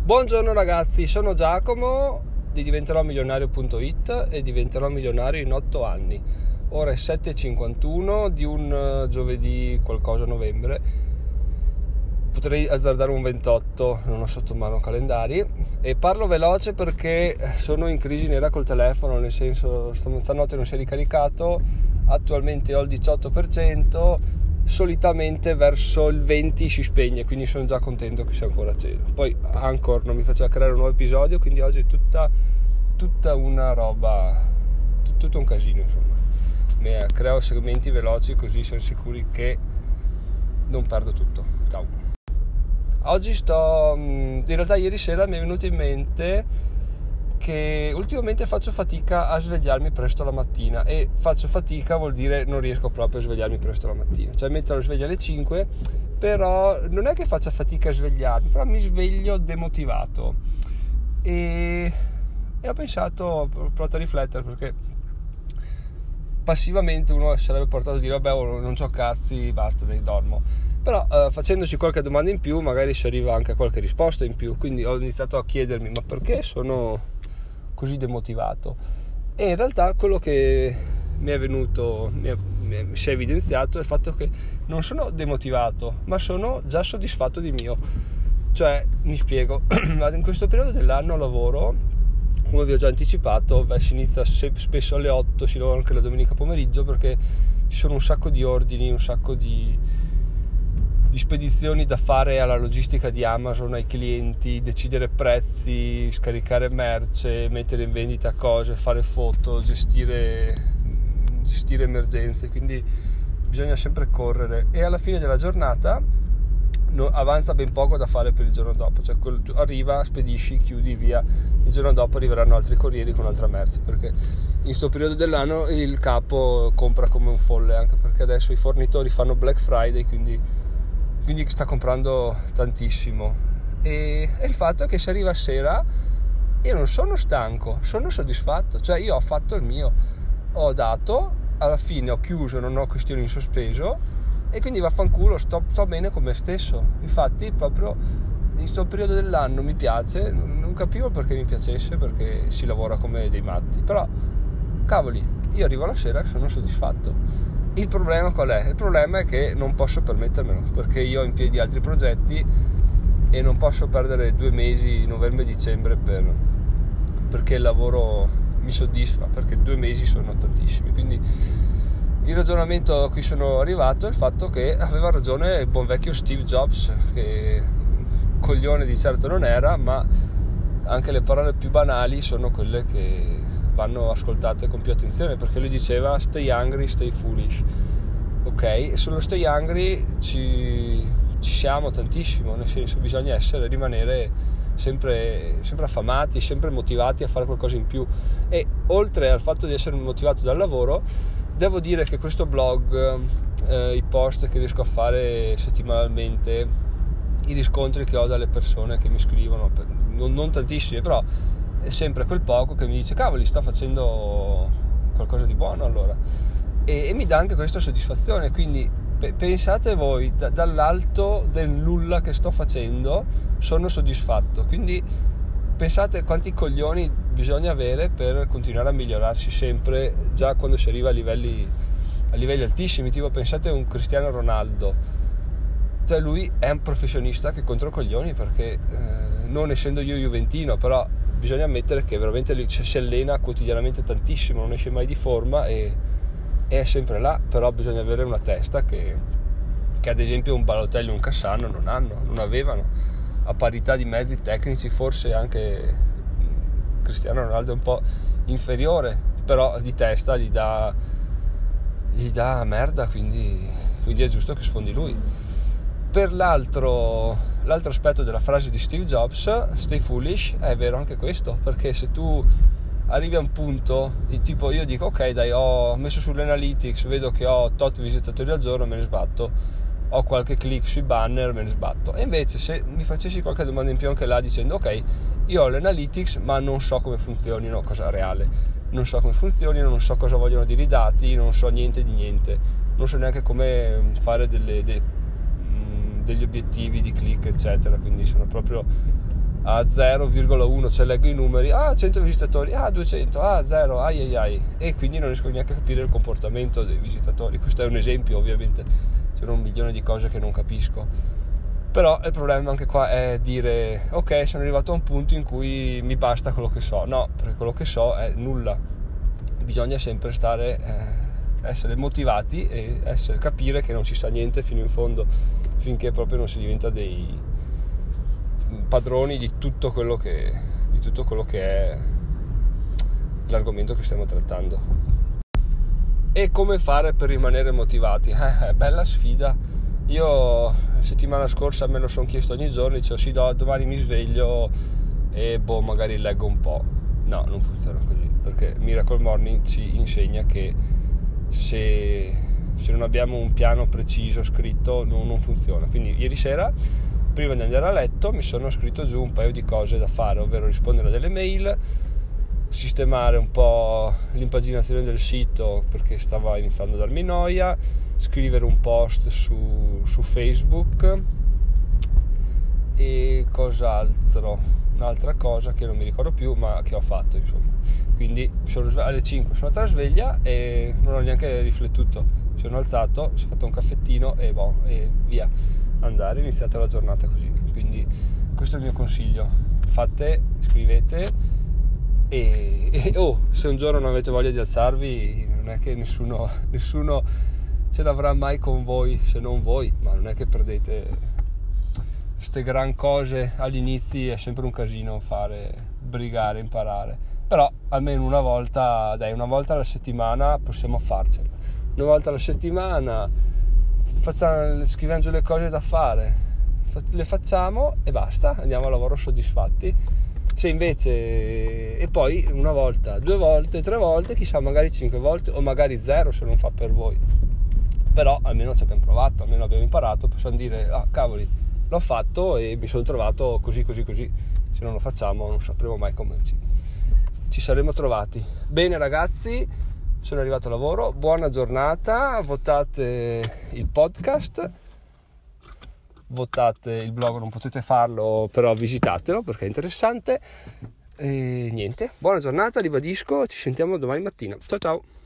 Buongiorno ragazzi, sono Giacomo di diventeromilionario.it e diventerò milionario in 8 anni. Ora è 7:51 di un giovedì qualcosa novembre. Potrei azzardare un 28, non ho sotto mano calendari, e parlo veloce perché sono in crisi nera col telefono, nel senso stanotte non si è ricaricato, attualmente ho il 18%, solitamente verso il 20 si spegne, quindi sono già contento che sia ancora acceso. Poi Anchor non mi faceva creare un nuovo episodio, quindi oggi è tutta una roba, tutto un casino, insomma. Creo segmenti veloci così siamo sicuri che non perdo tutto. Ciao. Oggi in realtà ieri sera mi è venuto in mente che ultimamente faccio fatica a svegliarmi presto la mattina, e faccio fatica vuol dire non riesco proprio a svegliarmi presto la mattina, cioè metto la sveglia alle 5, però non è che faccia fatica a svegliarmi, però mi sveglio demotivato e ho provato a riflettere, perché passivamente uno sarebbe portato a dire vabbè, non c'ho cazzi, basta, dai, dormo. Però facendoci qualche domanda in più magari si arriva anche a qualche risposta in più, quindi ho iniziato a chiedermi ma perché sono così demotivato, e in realtà quello che mi si è evidenziato è il fatto che non sono demotivato, ma sono già soddisfatto di mio. Cioè, mi spiego, in questo periodo dell'anno lavoro, come vi ho già anticipato, si inizia spesso alle 8, si lavora anche la domenica pomeriggio, perché ci sono un sacco di ordini, un sacco di spedizioni da fare alla logistica di Amazon, ai clienti, decidere prezzi, scaricare merce, mettere in vendita cose, fare foto, gestire emergenze, quindi bisogna sempre correre, e alla fine della giornata avanza ben poco da fare per il giorno dopo, cioè arriva, spedisci, chiudi, via. Il giorno dopo arriveranno altri corrieri con altra merce, perché in questo periodo dell'anno il capo compra come un folle, anche perché adesso i fornitori fanno Black Friday, quindi sta comprando tantissimo, e il fatto è che se arriva a sera io non sono stanco, sono soddisfatto, cioè io ho fatto il mio, ho dato, alla fine ho chiuso, non ho questioni in sospeso, e quindi vaffanculo, sto bene con me stesso. Infatti proprio in questo periodo dell'anno mi piace, non capivo perché mi piacesse, perché si lavora come dei matti, però cavoli, io arrivo alla sera e sono soddisfatto. Il problema qual è? Il problema è che non posso permettermelo, perché io ho in piedi altri progetti e non posso perdere 2 mesi, novembre e dicembre, perché il lavoro mi soddisfa, perché 2 mesi sono tantissimi. Quindi il ragionamento a cui sono arrivato è il fatto che aveva ragione il buon vecchio Steve Jobs, che coglione di certo non era, ma anche le parole più banali sono quelle che vanno ascoltate con più attenzione, perché lui diceva stay hungry, stay foolish. Ok, e sullo stay hungry ci siamo tantissimo, nel senso bisogna rimanere sempre affamati, sempre motivati a fare qualcosa in più. E oltre al fatto di essere motivato dal lavoro, devo dire che questo blog, i post che riesco a fare settimanalmente, i riscontri che ho dalle persone che mi scrivono, non tantissimi, però è sempre quel poco che mi dice cavoli, sto facendo qualcosa di buono, allora, e mi dà anche questa soddisfazione. Quindi pensate voi, dall'alto del nulla che sto facendo sono soddisfatto, quindi pensate quanti coglioni bisogna avere per continuare a migliorarsi sempre, già quando si arriva a livelli altissimi. Tipo, pensate a un Cristiano Ronaldo, cioè lui è un professionista che contro coglioni, perché non essendo io juventino, però bisogna ammettere che veramente lui si allena quotidianamente tantissimo, non esce mai di forma e è sempre là. Però bisogna avere una testa che ad esempio un Balotelli e un Cassano non avevano, a parità di mezzi tecnici. Forse anche Cristiano Ronaldo è un po' inferiore, però di testa gli dà merda, quindi è giusto che sfondi lui. Per l'altro aspetto della frase di Steve Jobs, stay foolish, è vero anche questo, perché se tu arrivi a un punto, tipo io dico ok dai, ho messo sull'analytics, vedo che ho tot visitatori al giorno, me ne sbatto, ho qualche click sui banner, me ne sbatto. E invece se mi facessi qualche domanda in più anche là, dicendo ok, io ho l'analytics ma non so come funzionino, cosa reale, non so come funzionino, non so cosa vogliono dire i dati, non so niente di niente, non so neanche come fare degli obiettivi di click eccetera, quindi sono proprio a 0,1, cioè leggo i numeri, 100 visitatori, 200, 0, ai, e quindi non riesco neanche a capire il comportamento dei visitatori. Questo è un esempio, ovviamente c'erano 1 milione di cose che non capisco, però il problema anche qua è dire ok, sono arrivato a un punto in cui mi basta quello che so. No, perché quello che so è nulla, bisogna sempre essere motivati e capire che non si sa niente fino in fondo, finché proprio non si diventa dei padroni di tutto quello che è l'argomento che stiamo trattando. E come fare per rimanere motivati? Bella sfida. Io la settimana scorsa me lo sono chiesto ogni giorno, dicevo sì, domani mi sveglio e magari leggo un po'. No, non funziona così, perché Miracle Morning ci insegna che se non abbiamo un piano preciso scritto non funziona. Quindi ieri sera, prima di andare a letto, mi sono scritto giù un paio di cose da fare, ovvero rispondere a delle mail, sistemare un po' l'impaginazione del sito perché stava iniziando a darmi noia, scrivere un post su Facebook e cos'altro, un'altra cosa che non mi ricordo più ma che ho fatto, insomma. Quindi alle 5 sono andata alla sveglia e non ho neanche riflettuto, mi sono alzato, mi sono fatto un caffettino e via, iniziata la giornata così. Quindi questo è il mio consiglio: fate, scrivete e se un giorno non avete voglia di alzarvi, non è che nessuno ce l'avrà mai con voi se non voi, ma non è che perdete queste gran cose agli inizi, è sempre un casino brigare, imparare, però almeno una volta alla settimana possiamo farcela, una volta alla settimana scriviamo giù le cose da fare, le facciamo e basta, andiamo a lavoro soddisfatti. Se invece, e poi una volta, 2 volte, 3 volte, chissà, magari 5 volte o magari 0 se non fa per voi, però almeno ci abbiamo provato, almeno abbiamo imparato, possiamo dire cavoli, l'ho fatto e mi sono trovato così. Se non lo facciamo non sapremo mai come ci saremo trovati. Bene ragazzi, sono arrivato a lavoro, buona giornata, votate il podcast, votate il blog, non potete farlo però visitatelo perché è interessante. E niente, buona giornata, ribadisco, ci sentiamo domani mattina, ciao.